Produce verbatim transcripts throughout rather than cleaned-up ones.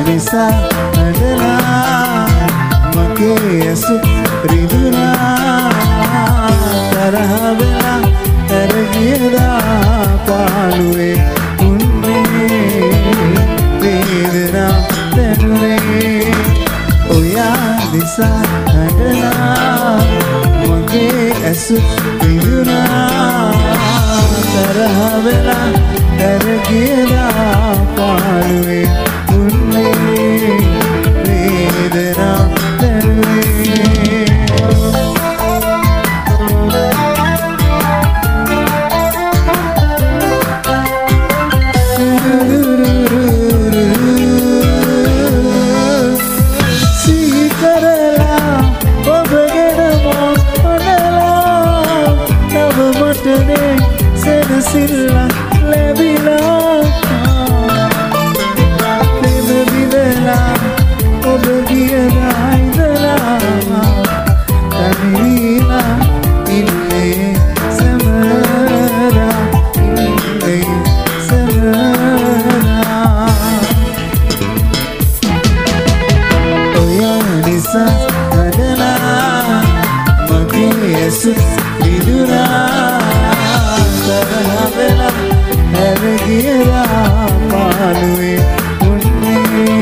නිසා අඬලා මගේ ඇසු රිදුනා තරහ වෙලා ඇර ගියදා පාළුවේ උන්නේ වේදනා දැනුනේ ඔයා නිසා අඬලා මගේ ඇසු රිදුනා තරහ වෙලා ඇර ගියදා පාළුවේ උන්නේ වේදනා දැනුනේ Silla lebila lebe bidela obegiya naidala tanila ille samara ille samara oya nisa adala mage yesu idura Sarhavela Ergiya Paluwe Unne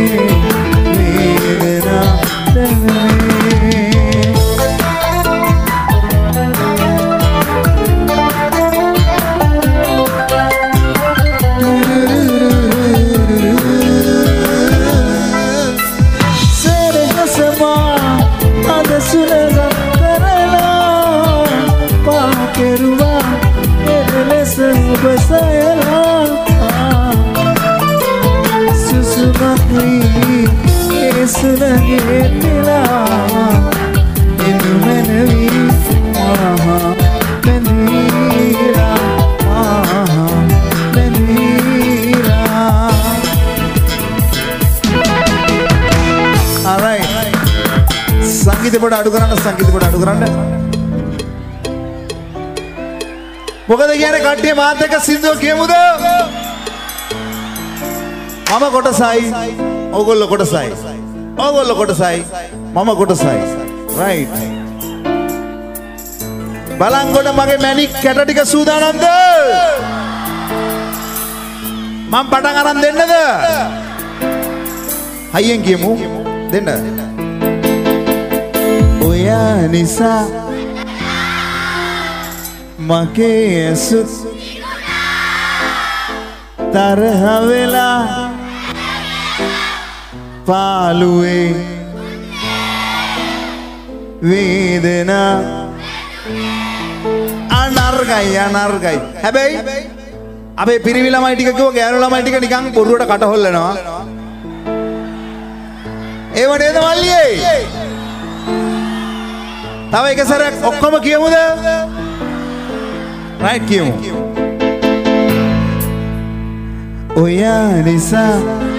Vedana Dane Sere hasama Adasulaga Karala Pakeruwa Besayala Susumaki Esulangetila Inu menevi Maha Menira Maha Menira Alright Sangeeta poda adu karanna Sangeeta poda adu karanna මොකද කියන්නේ කට්ටිය මාත් එක්ක සින්දුව කියමුද? මම කොටසයි ඕගොල්ලෝ කොටසයි. ඕගොල්ලෝ කොටසයි මම කොටසයි. right. බලංගොඩ මගේ මැණික් කැට ටික සූදානම්ද? මම පටන් අරන් දෙන්නද? හයියෙන් කියමු. දෙන්න. ඔයා නිසා මගේ ඇසු තරහ වෙලා පාළුවේ වේදනා අනර්ගයි අනර්ගයි හැබැයි අපේ පිරිමි ළමයි ටික කිව්ව ගෑනු ළමයි ටික නිකන් බොරුවට කට හොල්ලනවා ඒව නේද මල්ලියේ තව එක සැරයක් ඔක්කොම කියමුද right කියමු ඔයා නිසා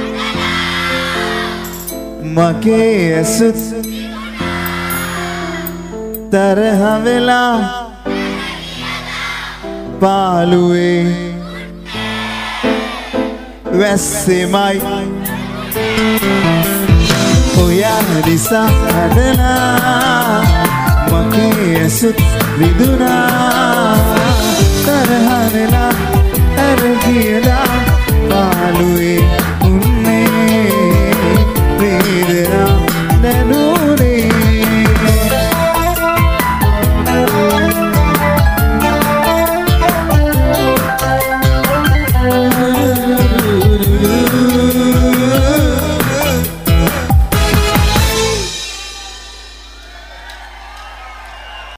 මගේ ඇසුත් තරහ වෙලා පාළුවේ වැස්සෙමයි ඔයා නිසා හදලා මගේ ඇසුත් රිදුනා